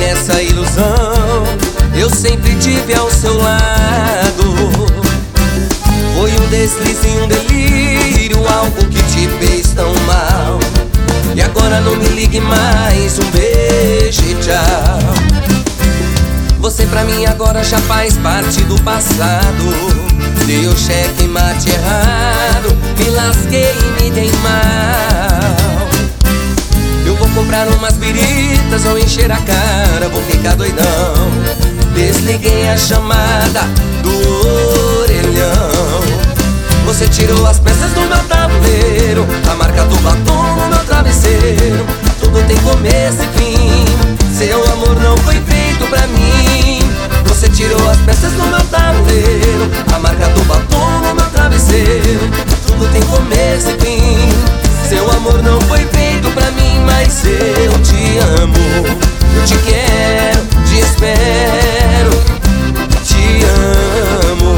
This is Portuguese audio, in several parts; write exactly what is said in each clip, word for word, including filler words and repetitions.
nessa ilusão, eu sempre tive ao seu lado. Foi um deslize e um delírio, algo que te fez tão mal. E agora não me ligue mais, um beijo e tchau. Você pra mim agora já faz parte do passado. Deu cheque mate errado, me lasquei e me dei mal. Eu vou comprar umas biritas, vou encher a cara, vou ficar doidão. Desliguei a chamada do orelhão. Você tirou as peças do meu tabuleiro, a marca do batom no meu travesseiro. Tudo tem começo e fim, seu amor não foi feito pra mim. Você tirou as peças do meu tabuleiro, a marca do batom no meu travesseiro. Tudo tem começo e fim, seu amor não foi feito pra mim. Mas eu te amo, eu te quero, te espero, te amo.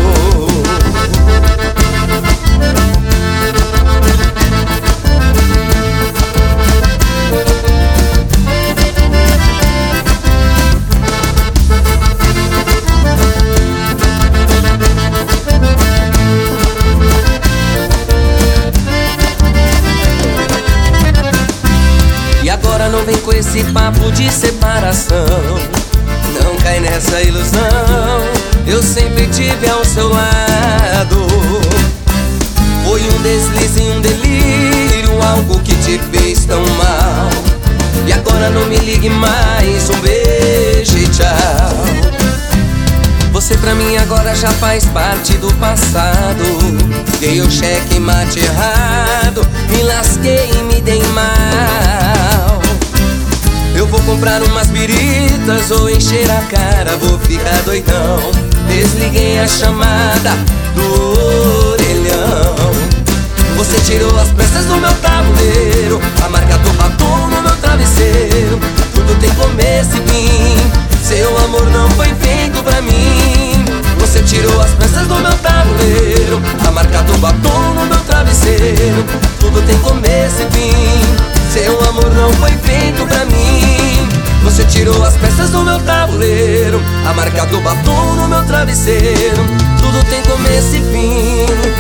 Não vem com esse papo de separação, não cai nessa ilusão, eu sempre tive ao seu lado. Foi um deslize e um delírio, algo que te fez tão mal. E agora não me ligue mais, um beijo e tchau. Você pra mim agora já faz parte do passado. Dei o cheque mate errado, me lasquei e me dei mal. Eu vou comprar umas biritas, vou encher a cara, vou ficar doidão. Desliguei a chamada do orelhão. Você tirou as peças do meu tabuleiro, a marca do batom no meu travesseiro. Tudo tem começo e fim, seu amor não foi feito pra mim. Você tirou as peças do meu tabuleiro, a marca do batom no meu travesseiro. Tudo tem começo e fim, seu amor não foi feito pra mim. Você tirou as peças do meu tabuleiro, a marca do batom no meu travesseiro. Tudo tem começo e fim,